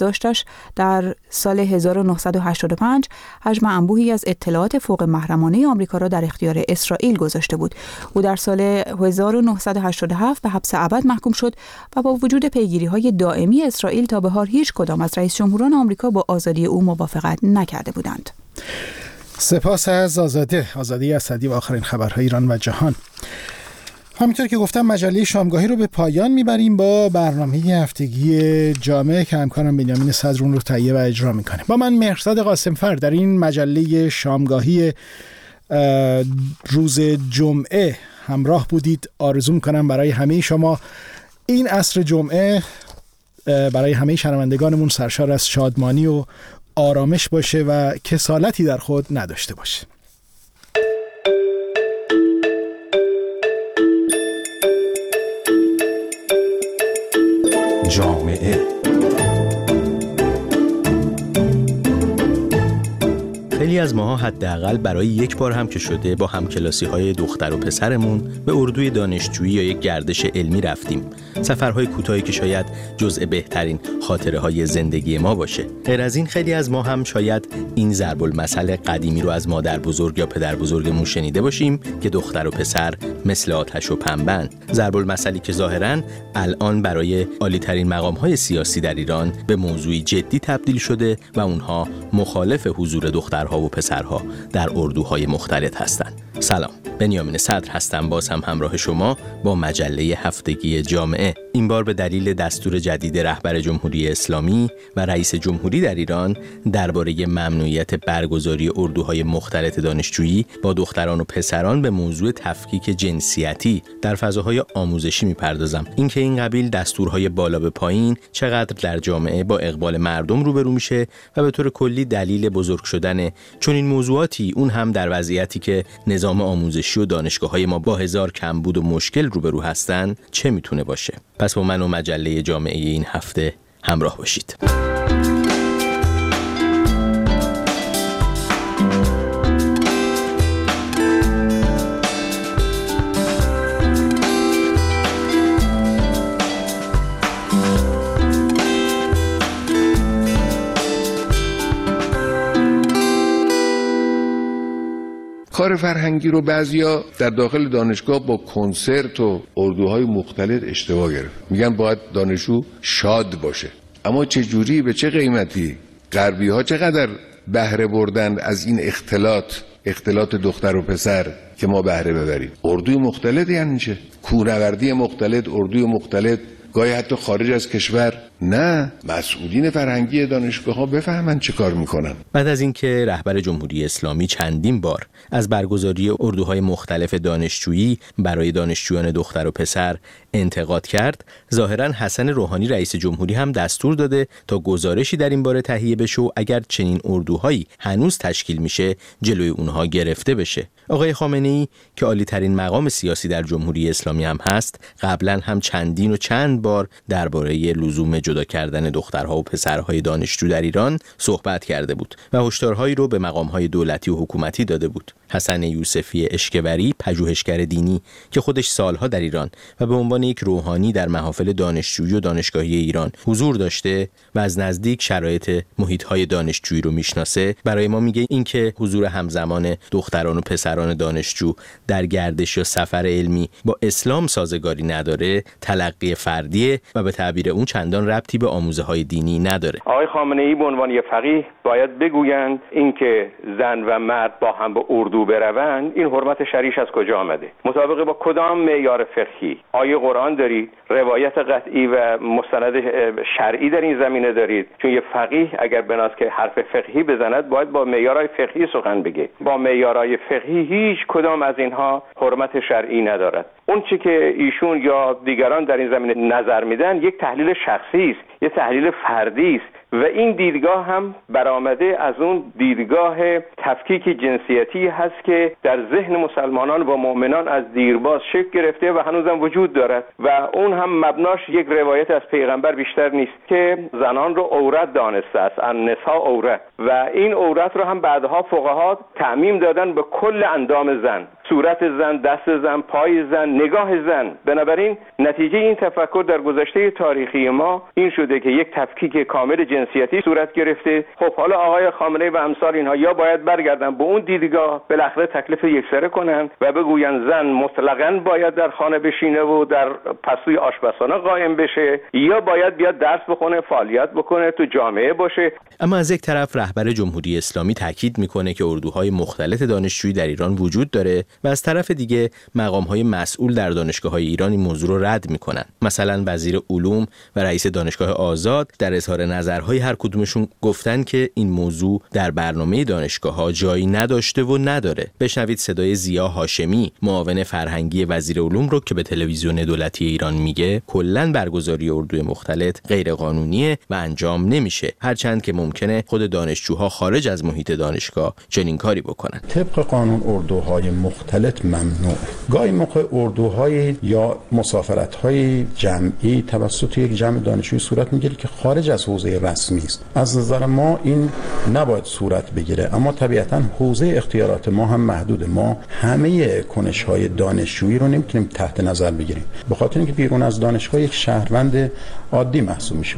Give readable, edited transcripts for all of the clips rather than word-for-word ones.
یادداشتش در سال 1985 حجم انبوهی از اطلاعات فوق محرمانه آمریکا را در اختیار اسرائیل گذاشته بود. او در سال 1987 به حبس ابد محکوم شد و با وجود پیگیری‌های دائمی اسرائیل تا به حال هیچ کدام از رئیس جمهوران آمریکا با آزادی او موافقت نکرده بودند. سپاس از آزادی اسدی و آخرین خبرهای ایران و جهان. همینطور که گفتم مجله شامگاهی رو به پایان میبریم با برنامه هفتگی جامعه که همکارم بنیامین صدر اون رو تهیه و اجرا میکنه. با من مهرزاد قاسمفر در این مجله شامگاهی روز جمعه همراه بودید. آرزو میکنم برای همه شما این عصر جمعه برای همه شنوندگانمون سرشار از شادمانی و آرامش باشه و کسالتی در خود نداشته باشه. جامعه خیلی از ماها حداقل برای یک بار هم که شده با همکلاسی‌های دختر و پسرمون به اردوی دانشجویی یا یک گردش علمی رفتیم. سفرهای کوتاهی که شاید جزء بهترین خاطره‌های زندگی ما باشه. غیر از این خیلی از ما هم شاید این ضرب المثل قدیمی رو از مادر بزرگ یا پدر بزرگمون شنیده باشیم که دختر و پسر مثل آتش و پنبه‌اند. ضرب المثلی که ظاهراً الان برای عالی‌ترین مقام‌های سیاسی در ایران به موضوعی جدی تبدیل شده و اونها مخالف حضور دخترها و پسرها در اردوهای مختلط هستند. سلام، بنیامین صدر هستم، باز هم همراه شما با مجله هفتگی جامعه. این بار به دلیل دستور جدید رهبر جمهوری اسلامی و رئیس جمهوری در ایران درباره ممنوعیت برگزاری اردوهای مختلط دانشجویی با دختران و پسران به موضوع تفکیک جنسیتی در فضاهای آموزشی میپردازم. اینکه این قبیل دستورهای بالا به پایین چقدر در جامعه با اقبال مردم روبرو میشه و به طور کلی دلیل بزرگ شدن چون این موضوعاتی، اون هم در وضعیتی که نظام آموزشی و دانشگاه‌های ما با هزار کمبود و مشکل روبرو هستن چه میتونه باشه؟ پس با من و مجله جامعه این هفته همراه باشید. کار فرهنگی رو بعضیا در داخل دانشگاه با کنسرت و اردوهای مختلط اشتباه گرفت. میگن باید دانشجو شاد باشه، اما چه جوری، به چه قیمتی؟ غربی ها چقدر بهره بردن از این اختلاط دختر و پسر که ما بهره ببریم؟ اردوی مختلط یعنی چه؟ کوهنوردی مختلط، اردوی مختلط، گاهی حتی خارج از کشور. نه، مسئولین فرهنگی دانشگاه ها بفهمن چه کار میکنن. بعد از اینکه رهبر جمهوری اسلامی چندین بار از برگزاری اردوهای مختلف دانشجویی برای دانشجویان دختر و پسر انتقاد کرد، ظاهراً حسن روحانی رئیس جمهوری هم دستور داده تا گزارشی در این باره تهیه بشه و اگر چنین اردوهایی هنوز تشکیل میشه جلوی اونها گرفته بشه. آقای خامنه‌ای که عالی‌ترین مقام سیاسی در جمهوری اسلامی هم هست، قبلا هم چندین و چند بار درباره لزوم جدا کردن دخترها و پسرهای دانشجو در ایران صحبت کرده بود و هشدارهایی رو به مقام‌های دولتی و حکومتی داده بود. حسن یوسفی اشکوری، پژوهشگر دینی که خودش سالها در ایران و به عنوان یک روحانی در محافل دانشجویی و دانشگاهی ایران حضور داشته و از نزدیک شرایط محیط‌های دانشجویی رو میشناسه، برای ما میگه اینکه حضور همزمان دختران و پسران دانشجو در گردش یا سفر علمی با اسلام سازگاری نداره، تلقی فردیه و به تعبیر اون چندان ربطی به آموزه‌های دینی نداره. آقای خامنه‌ای به عنوان یک فقیه باید بگویند اینکه زن و مرد با هم به اردو بروند، این حرمت شرعیش از کجا آمده؟ مطابق با کدام معیار فقهی؟ آیه قرآن دارید؟ روایت قطعی و مستند شرعی در این زمینه دارید؟ چون یه فقیه اگر بناست که حرف فقهی بزند باید با معیارهای فقهی سخن بگه. با معیارهای فقهی هیچ کدام از اینها حرمت شرعی ندارد. اون چی که ایشون یا دیگران در این زمینه نظر میدن یک تحلیل شخصی است، یک تحلیل فردی است و این دیدگاه هم برآمده از اون دیدگاه تفکیک جنسیتی هست که در ذهن مسلمانان و مؤمنان از دیرباز شکل گرفته و هنوزم وجود دارد و اون هم مبناش یک روایت از پیغمبر بیشتر نیست که زنان رو عورت دانسته است، النساء عورت، و این عورت رو هم بعدها فقها تعمیم دادن به کل اندام زن، صورت زن، دست زن، پای زن، نگاه زن. بنابراین نتیجه این تفکر در گذشته تاریخی ما این شده که یک تفکیک کامل جنسیتی صورت گرفته. خب حالا آقای خامنه‌ای و امثال اینها یا باید برگردن به اون دیدگاه، بالاخره تکلیف یکسره کنن و بگوین زن مطلقاً باید در خانه بشینه و در پستوی آشپزخانه قائم بشه، یا باید بیاد درس بخونه، فعالیت بکنه، تو جامعه باشه. اما از یک طرف رهبر جمهوری اسلامی تاکید میکنه که اردوهای مختلط دانشجویی در ایران وجود داره و از طرف دیگه مقام‌های مسئول در دانشگاه‌های ایران این موضوع رو رد میکنن. مثلا وزیر علوم و رئیس دانشگاه آزاد در اظهار نظرهای هر کدومشون گفتن که این موضوع در برنامه دانشگاه‌ها جایی نداشته و نداره. بشنوید صدای ضیا هاشمی، معاون فرهنگی وزیر علوم رو که به تلویزیون دولتی ایران میگه کلاً برگزاری اردوی مختلط غیر قانونیه و انجام نمیشه، هرچند که ممکنه خود دانشجوها خارج از محیط دانشگاه چنین کاری بکنن. طبق قانون اردوهای مختلط ممنوع. گاهی موقع اردوهای یا مسافرت‌های جمعی توسط یک جمع دانشجویی صورت میگیره که خارج از حوزه رسمی است. از نظر ما این نباید صورت بگیره، اما طبیعتاً حوزه اختیارات ما هم محدوده. ما همه کنش‌های دانشجویی رو نمیتونیم تحت نظر بگیریم، به خاطر اینکه بیرون از دانشگاه یک شهروند عادی محسوب میشه.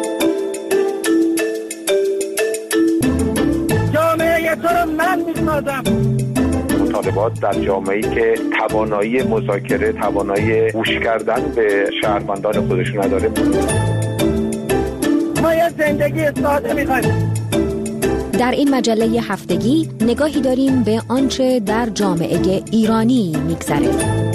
جامعه تو رو من میسازم. مطالبات در جامعه‌ای که توانایی مذاکره، توانایی گوش کردن به شهروندان خودش نداره. ما یه زندگی ساده می‌خوایم. در این مجله هفتگی نگاهی داریم به آنچه در جامعه ایرانی می‌گذره.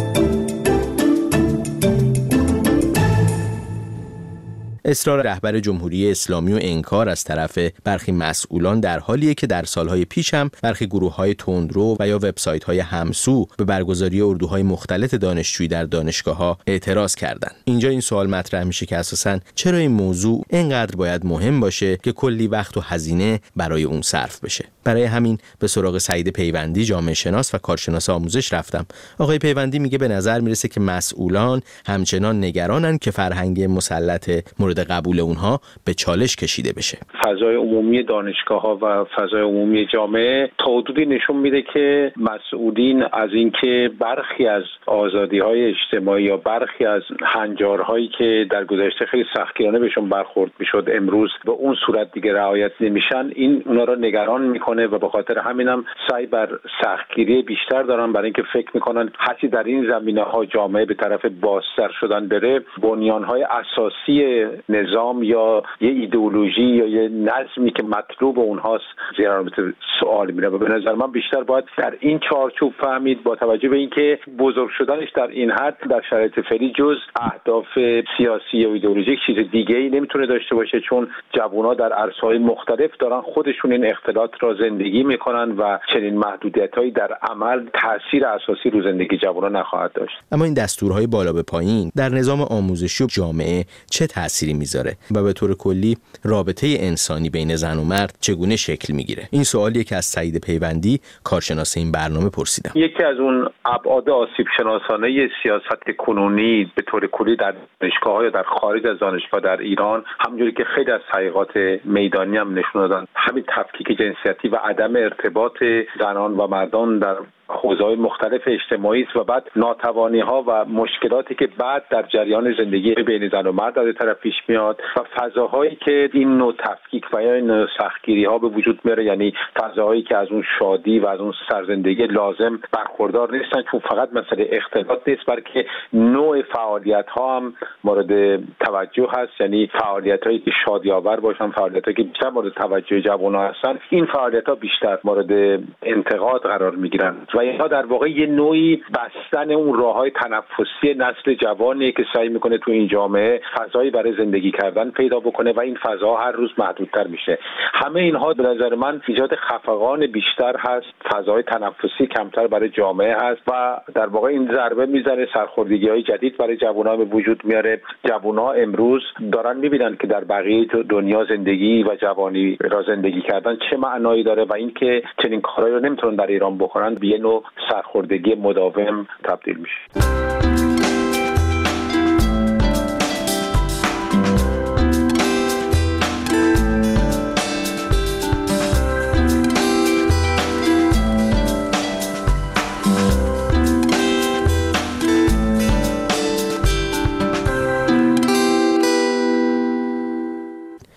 اصرار رهبر جمهوری اسلامی و انکار از طرف برخی مسئولان در حالیه که در سالهای پیش هم برخی گروه‌های تندرو و یا وبسایت‌های همسو به برگزاری اردوهای مختلط دانشجویی در دانشگاه‌ها اعتراض کردند. اینجا این سوال مطرح میشه که اساساً چرا این موضوع اینقدر باید مهم باشه که کلی وقت و هزینه برای اون صرف بشه. برای همین به سراغ سعید پیوندی، جامعه شناس و کارشناس آموزش رفتم. آقای پیوندی میگه به نظر میرسه که مسئولان همچنان نگرانن که فرهنگ مسلط مورد قبول اونها به چالش کشیده بشه. فضای عمومی دانشگاه‌ها و فضای عمومی جامعه تا حدودی نشون میده که مسئولین از اینکه برخی از آزادی‌های اجتماعی یا برخی از هنجارهایی که در گذشته خیلی سختگیرانه بهشون برخورد میشد امروز به اون صورت دیگه رعایت نمیشن، این اونا رو نگران میکنه و به خاطر همینم سعی بر سختگیری بیشتر دارن، برای اینکه فکر میکنن هرچی در این زمینه‌ها جامعه به طرف بازتر شدن بره، بنیان‌های اساسی نظام یا یه ایدئولوژی یا یه نظمی که مطلوب اونهاست زیر سوال میره و به نظر من بیشتر باید در این چارچوب فهمید با توجه به اینکه بزرگ شدنش در این حد در شرایط فعلی جز اهداف سیاسی یا ایدئولوژیک چیز دیگه‌ای نمیتونه داشته باشه، چون جوان‌ها در عرصه‌های مختلف دارن خودشون این اختلاط را زندگی میکنن و چنین محدودیت‌هایی در عمل تأثیر اساسی رو زندگی جوانان نخواهد داشت. اما این دستورهای بالا به پایین در نظام آموزشی و جامعه چه تأثیری میذاره و به طور کلی رابطه انسانی بین زن و مرد چگونه شکل میگیره؟ این سوالیه که از سعید پیوندی، کارشناس این برنامه، پرسیدم. یکی از اون ابعاد آسیب شناسانه سیاست کنونی به طور کلی در دانشگاه‌ها یا در خارج از دانشگاه در ایران، همونجوری که خیلی از تحقیقات میدانی هم نشون دادن، همین تفکیک جنسیتی و عدم ارتباط زنان و مردان در حوزه‌های مختلف اجتماعی است و بعد ناتوانی‌ها و مشکلاتی که بعد در جریان زندگی بین زن و مرد از طرف پیش میاد و فضاهایی که این نوع تفکیک و یا این نوع سختگیری‌ها به وجود میاره، یعنی فضاهایی که از اون شادی و از اون سرزندگی لازم برخوردار نیستن، چون فقط مسئله اختلاط نیست بلکه نوع فعالیت‌ها هم مورد توجه هست، یعنی فعالیت‌هایی که شادی‌آور باشن، فعالیت‌هایی که بیشتر مورد توجه جوان‌ها هستن، این فعالیت‌ها بیشتر مورد انتقاد قرار می‌گیرن و اینها در واقع یه نوعی بستن اون راه‌های تنفسی نسل جوانیه که سعی میکنه تو این جامعه فضایی برای زندگی کردن پیدا بکنه و این فضا هر روز محدودتر میشه. همه اینها به نظر من ایجاد خفقان بیشتر هست، فضای تنفسی کمتر برای جامعه هست و در واقع این ضربه میزنه، سرخوردگی‌های جدید برای جوان‌ها به وجود میاره. جوان‌ها امروز دارن میبینن که در بقیه دنیا زندگی و جوانی را زندگی کردن چه معنایی داره و اینکه چنین کارهایی رو نمیتونن در ایران بکنن، به نوع سرخوردگی مداوم تبدیل میشه.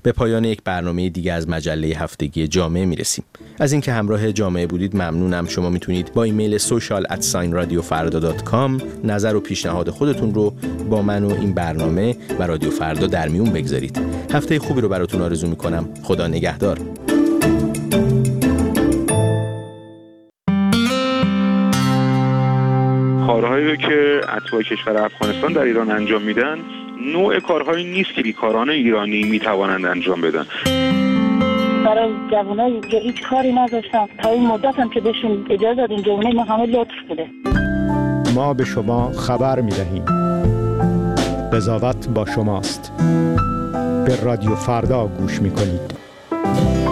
به پایان یک برنامه دیگه از مجله هفتگی جامعه میرسیم. از اینکه همراه جامعه بودید ممنونم. شما میتونید با ایمیل social@radiofarda.com نظر و پیشنهاد خودتون رو با من و این برنامه و رادیو فردا در میون بگذارید. هفته خوبی رو براتون آرزو میکنم. خدا نگهدار. کارهایی که اتباع کشور افغانستان در ایران انجام میدن نوع کارهایی نیست که بیکاران ایرانی میتوانند انجام بدن. برای جوانایی که هیچ کاری نداشتن تا این مدت هم که بهشون اجازه دادیم، جوانای ما همه لطف بوده. ما به شما خبر میدهیم. قضاوت با شماست. به رادیو فردا گوش میکنید.